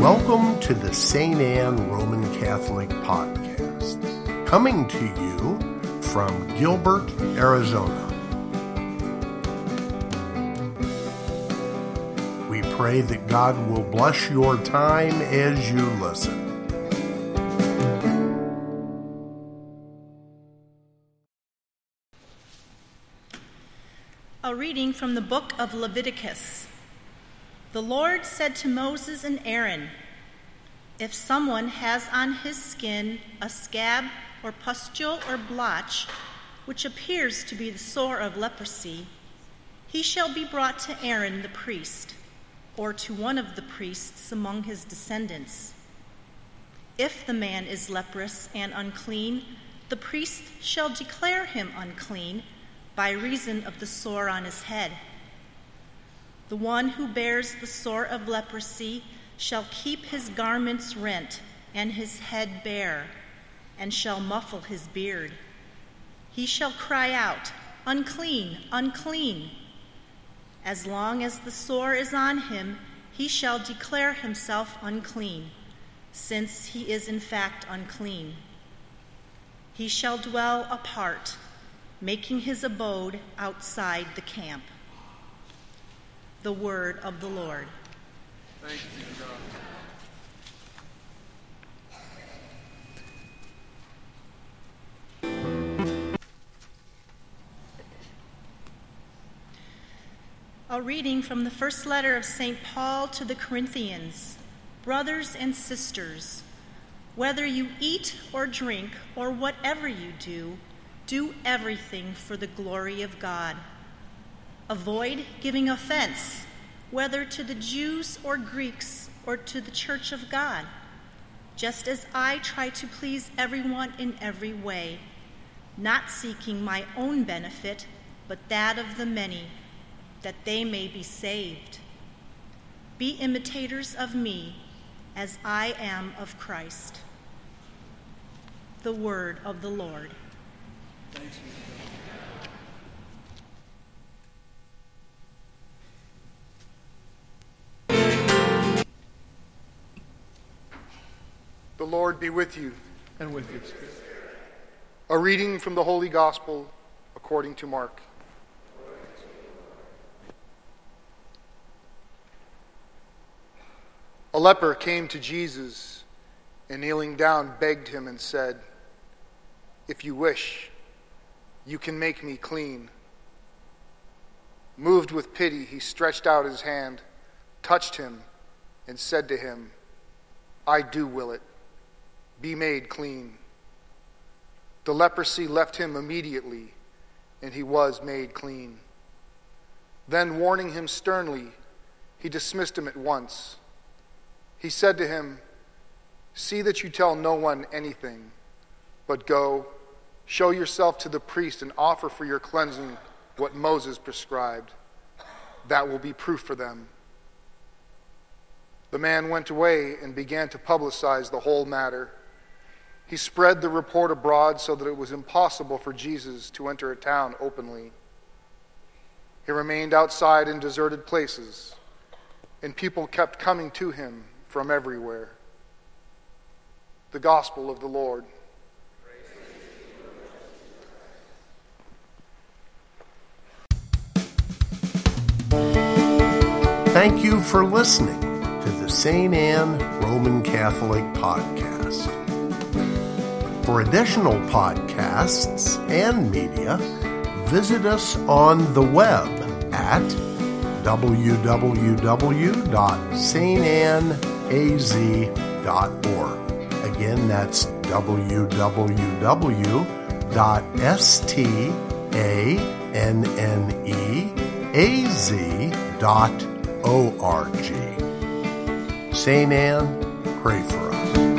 Welcome to the St. Anne Roman Catholic Podcast, coming to you from Gilbert, Arizona. We pray that God will bless your time as you listen. A reading from the book of Leviticus. The Lord said to Moses and Aaron, "If someone has on his skin a scab or pustule or blotch, which appears to be the sore of leprosy, he shall be brought to Aaron the priest, or to one of the priests among his descendants. If the man is leprous and unclean, the priest shall declare him unclean by reason of the sore on his head. The one who bears the sore of leprosy shall keep his garments rent and his head bare, and shall muffle his beard. He shall cry out, 'Unclean, unclean.' As long as the sore is on him, he shall declare himself unclean, since he is in fact unclean. He shall dwell apart, making his abode outside the camp." The word of the Lord. Thanks be to God. A reading from the first letter of St. Paul to the Corinthians. Brothers and sisters, whether you eat or drink or whatever you do, do everything for the glory of God. Avoid giving offense, whether to the Jews or Greeks or to the church of God, just as I try to please everyone in every way, not seeking my own benefit, but that of the many, that they may be saved. Be imitators of me, as I am of Christ. The word of the Lord. Thanks be to God. The Lord be with you. And with your spirit. A reading from the Holy Gospel according to Mark. A leper came to Jesus and, kneeling down, begged him and said, "If you wish, you can make me clean." Moved with pity, he stretched out his hand, touched him, and said to him, "I do will it. Be made clean." The leprosy left him immediately, and he was made clean. Then, warning him sternly, he dismissed him at once. He said to him, "See that you tell no one anything, but go, show yourself to the priest and offer for your cleansing what Moses prescribed. That will be proof for them." The man went away and began to publicize the whole matter. He spread the report abroad so that it was impossible for Jesus to enter a town openly. He remained outside in deserted places, and people kept coming to him from everywhere. The Gospel of the Lord. Thank you for listening to the St. Anne Roman Catholic Podcast. For additional podcasts and media, visit us on the web at www.stanaz.org. Again, that's www.stanneaz.org. St. Anne, pray for us.